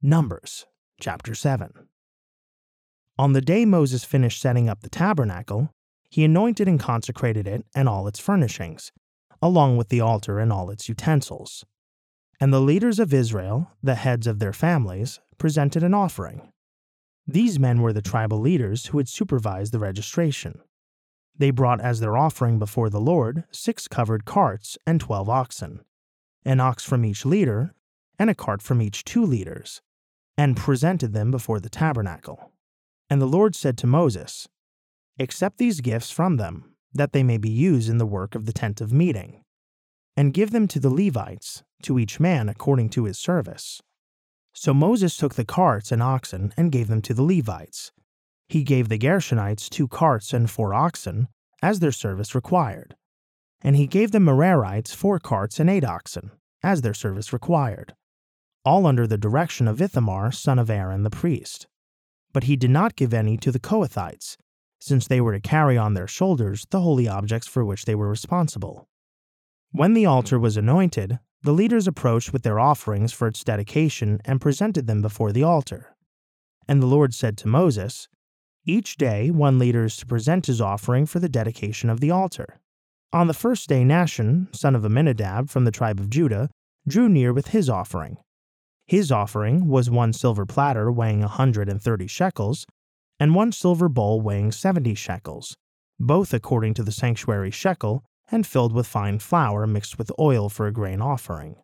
Numbers, chapter 7. On the day Moses finished setting up the tabernacle, he anointed and consecrated it and all its furnishings, along with the altar and all its utensils. And the leaders of Israel, the heads of their families, presented an offering. These men were the tribal leaders who had supervised the registration. They brought as their offering before the Lord 6 covered carts and 12 oxen, an ox from each leader, and a cart from each 2 leaders, and presented them before the tabernacle. And the Lord said to Moses, "Accept these gifts from them, that they may be used in the work of the tent of meeting, and give them to the Levites, to each man according to his service." So Moses took the carts and oxen and gave them to the Levites. He gave the Gershonites 2 carts and 4 oxen, as their service required. And he gave the Merarites 4 carts and 8 oxen, as their service required, all under the direction of Ithamar, son of Aaron the priest. But he did not give any to the Kohathites, since they were to carry on their shoulders the holy objects for which they were responsible. When the altar was anointed, the leaders approached with their offerings for its dedication and presented them before the altar. And the Lord said to Moses, "Each day one leader is to present his offering for the dedication of the altar." On the first day Nahshon, son of Amminadab from the tribe of Judah, drew near with his offering. His offering was 1 silver platter weighing 130 shekels, and 1 silver bowl weighing 70 shekels, both according to the sanctuary shekel, and filled with fine flour mixed with oil for a grain offering.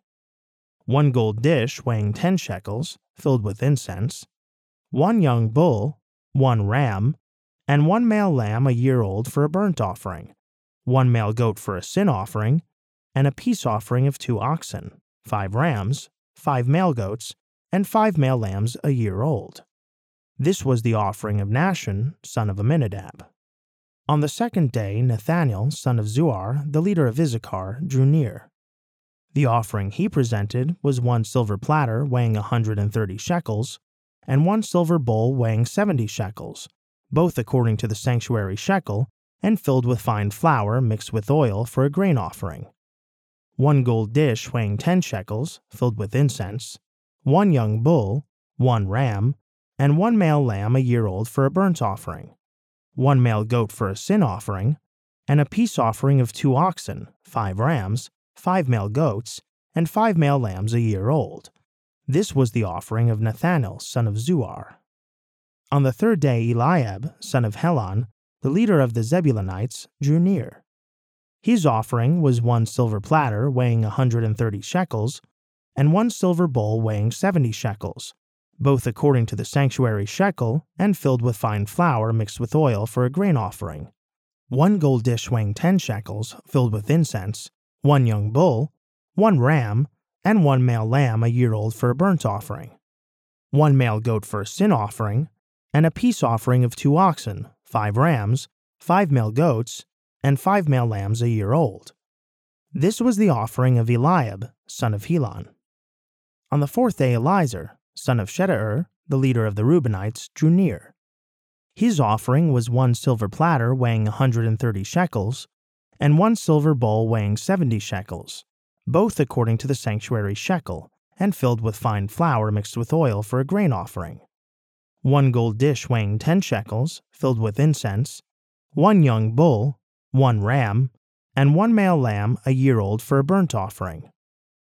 1 gold dish weighing 10 shekels, filled with incense, 1 young bull, 1 ram, and 1 male lamb a year old for a burnt offering, 1 male goat for a sin offering, and a peace offering of 2 oxen, 5 rams, 5 male goats, and 5 male lambs a year old. This was the offering of Nahshon, son of Amminadab. On the second day, Nathanael, son of Zuar, the leader of Issachar, drew near. The offering he presented was 1 silver platter weighing 130 shekels, and 1 silver bowl weighing 70 shekels, both according to the sanctuary shekel, and filled with fine flour mixed with oil for a grain offering. 1 gold dish weighing 10 shekels, filled with incense, 1 young bull, 1 ram, and 1 male lamb a year old for a burnt offering, 1 male goat for a sin offering, and a peace offering of 2 oxen, 5 rams, 5 male goats, and 5 male lambs a year old. This was the offering of Nathanael, son of Zuar. On the third day Eliab, son of Helon, the leader of the Zebulunites, drew near. His offering was 1 silver platter weighing 130 shekels, and 1 silver bowl weighing 70 shekels, both according to the sanctuary shekel, and filled with fine flour mixed with oil for a grain offering. 1 gold dish weighing 10 shekels, filled with incense, 1 young bull, 1 ram, and 1 male lamb a year old for a burnt offering, 1 male goat for a sin offering, and a peace offering of 2 oxen, 5 rams, 5 male goats, and 5 male lambs a year old. This was the offering of Eliab, son of Helon. On the fourth day Elizur, son of Shedeur, the leader of the Reubenites, drew near. His offering was 1 silver platter weighing 130 shekels, and 1 silver bowl weighing 70 shekels, both according to the sanctuary shekel, and filled with fine flour mixed with oil for a grain offering. 1 gold dish weighing 10 shekels, filled with incense, 1 young bull, 1 ram, and 1 male lamb a year old for a burnt offering,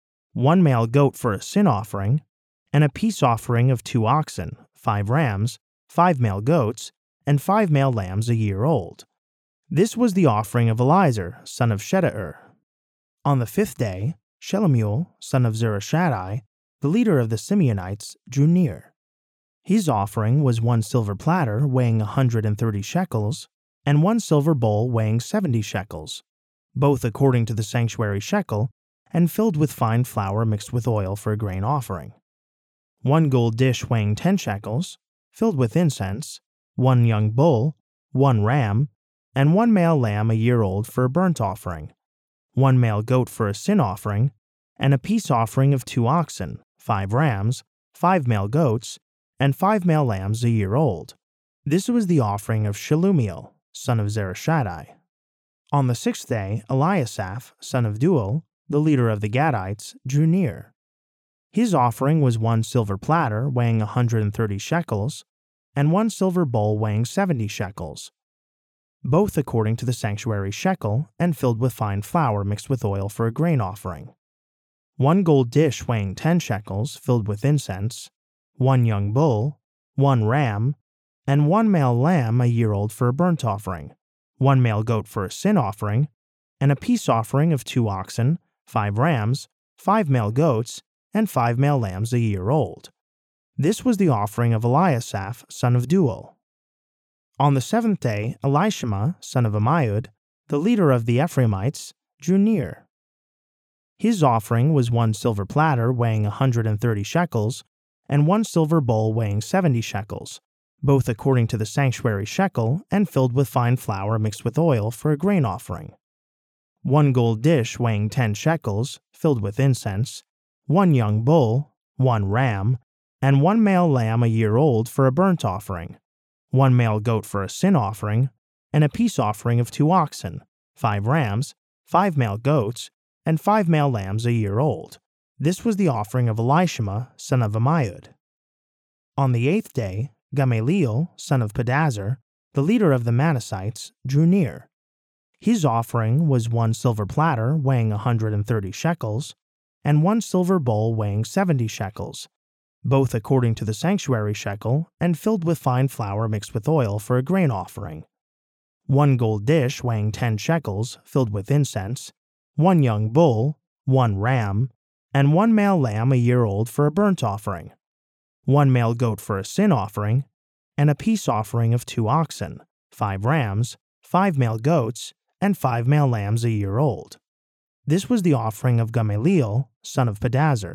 1 male goat for a sin offering, and a peace offering of 2 oxen, 5 rams, 5 male goats, and 5 male lambs a year old. This was the offering of Elizur, son of Shedeur. On the 5th day, Shelumiel, son of Zurishaddai, the leader of the Simeonites, drew near. His offering was 1 silver platter weighing 130 shekels, and 1 silver bowl weighing 70 shekels, both according to the sanctuary shekel, and filled with fine flour mixed with oil for a grain offering. 1 gold dish weighing 10 shekels, filled with incense, 1 young bull, 1 ram, and 1 male lamb a year old for a burnt offering, 1 male goat for a sin offering, and a peace offering of 2 oxen, 5 rams, 5 male goats, and 5 male lambs a year old. This was the offering of Shelumiel, son of Zurishaddai. On the 6th day, Eliasaph, son of Deuel, the leader of the Gadites, drew near. His offering was 1 silver platter weighing 130 shekels, and 1 silver bowl weighing 70 shekels, both according to the sanctuary shekel and filled with fine flour mixed with oil for a grain offering. 1 gold dish weighing 10 shekels filled with incense, 1 young bull, 1 ram, and 1 male lamb a year old for a burnt offering, 1 male goat for a sin offering, and a peace offering of 2 oxen, 5 rams, 5 male goats, and 5 male lambs a year old. This was the offering of Eliasaph, son of Deuel. On the 7th day, Elishama, son of Ammiud, the leader of the Ephraimites, drew near. His offering was 1 silver platter weighing 130 shekels, and 1 silver bowl weighing 70 shekels, both according to the sanctuary shekel and filled with fine flour mixed with oil for a grain offering. 1 gold dish weighing 10 shekels, filled with incense, 1 young bull, 1 ram, and 1 male lamb a year old for a burnt offering, 1 male goat for a sin offering, and a peace offering of 2 oxen, 5 rams, 5 male goats, and 5 male lambs a year old. This was the offering of Elishama, son of Ammiud. On the 8th day, Gamaliel, son of Pedazur, the leader of the Manassites, drew near. His offering was 1 silver platter weighing 130 shekels, and 1 silver bowl weighing 70 shekels, both according to the sanctuary shekel and filled with fine flour mixed with oil for a grain offering. 1 gold dish weighing 10 shekels filled with incense, 1 young bull, 1 ram, and 1 male lamb a year old for a burnt offering, 1 male goat for a sin offering, and a peace offering of 2 oxen, 5 rams, 5 male goats, and 5 male lambs a year old. This was the offering of Gamaliel, son of Pedazur.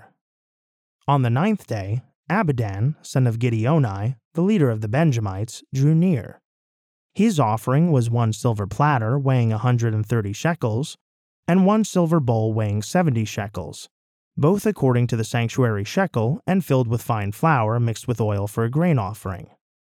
On the 9th day, Abidan, son of Gideoni, the leader of the Benjamites, drew near. His offering was 1 silver platter weighing 130 shekels, and 1 silver bowl weighing 70 shekels, both according to the sanctuary shekel and filled with fine flour mixed with oil for a grain offering.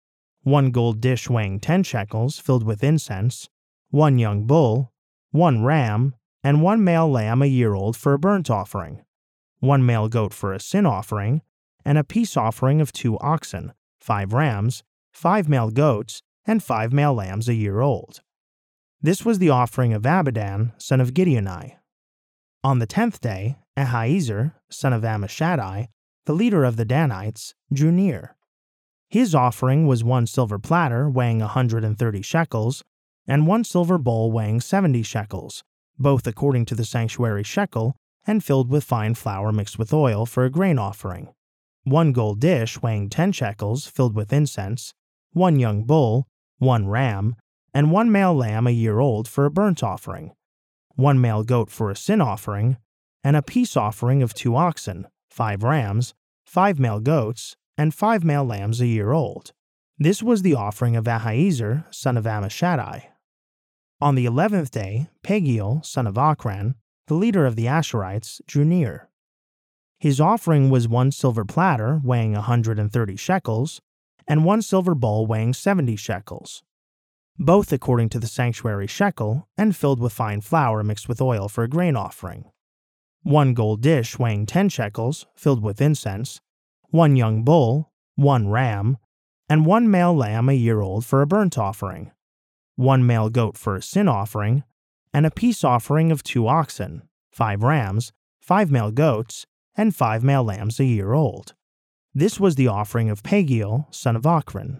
1 gold dish weighing 10 shekels filled with incense, 1 young bull, 1 ram, and 1 male lamb a year old for a burnt offering, 1 male goat for a sin offering, and a peace offering of 2 oxen, 5 rams, 5 male goats, and 5 male lambs a year old. This was the offering of Abidan, son of Gideoni. On the 10th day, Ahiezer, son of Ammishaddai, the leader of the Danites, drew near. His offering was 1 silver platter weighing 130 shekels, and 1 silver bowl weighing 70 shekels, both according to the sanctuary shekel and filled with fine flour mixed with oil for a grain offering. 1 gold dish weighing 10 shekels filled with incense, 1 young bull, 1 ram, and 1 male lamb a year old for a burnt offering, 1 male goat for a sin offering, and a peace offering of 2 oxen, 5 rams, 5 male goats, and 5 male lambs a year old. This was the offering of Ahiezer, son of Ammishaddai. On the 11th day, Pagiel, son of Ochran, the leader of the Asherites, drew near. His offering was 1 silver platter weighing 130 shekels, and 1 silver bowl weighing 70 shekels, both according to the sanctuary shekel and filled with fine flour mixed with oil for a grain offering. 1 gold dish weighing 10 shekels, filled with incense, 1 young bull, 1 ram, and 1 male lamb a year old for a burnt offering, 1 male goat for a sin offering, and a peace offering of 2 oxen, 5 rams, 5 male goats, and 5 male lambs a year old. This was the offering of Pagiel, son of Ochran.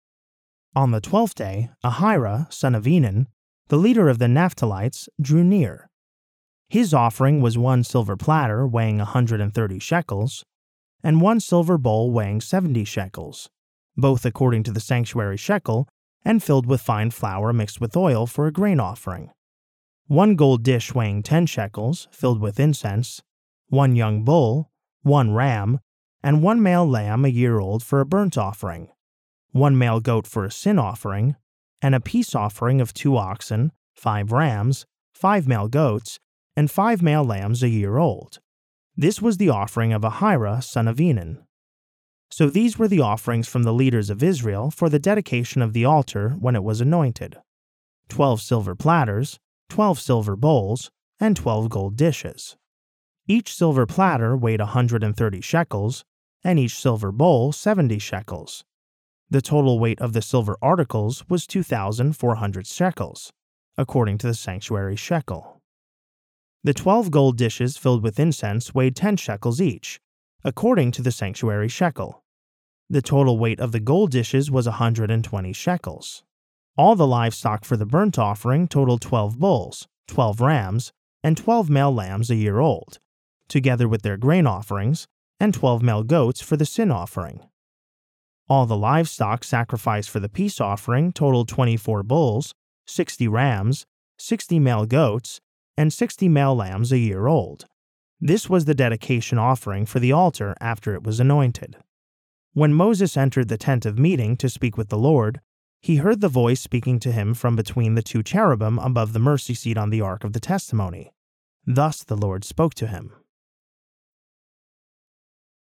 On the 12th day, Ahira, son of Enan, the leader of the Naphtalites, drew near. His offering was 1 silver platter weighing 130 shekels, and 1 silver bowl weighing 70 shekels, both according to the sanctuary shekel and filled with fine flour mixed with oil for a grain offering. 1 gold dish weighing 10 shekels, filled with incense, 1 young bull, 1 ram, and 1 male lamb a year old for a burnt offering, 1 male goat for a sin offering, and a peace offering of 2 oxen, 5 rams, 5 male goats, and 5 male lambs a year old. This was the offering of Ahira, son of Enan. So these were the offerings from the leaders of Israel for the dedication of the altar when it was anointed: 12 silver platters, 12 silver bowls, and 12 gold dishes. Each silver platter weighed 130 shekels, and each silver bowl 70 shekels. The total weight of the silver articles was 2,400 shekels, according to the sanctuary shekel. The 12 gold dishes filled with incense weighed 10 shekels each, according to the sanctuary shekel. The total weight of the gold dishes was 120 shekels. All the livestock for the burnt offering totaled 12 bulls, 12 rams, and 12 male lambs a year old, together with their grain offerings, and 12 male goats for the sin offering. All the livestock sacrificed for the peace offering totaled 24 bulls, 60 rams, 60 male goats, and 60 male lambs a year old. This was the dedication offering for the altar after it was anointed. When Moses entered the tent of meeting to speak with the Lord, he heard the voice speaking to him from between the two cherubim above the mercy seat on the ark of the testimony. Thus the Lord spoke to him.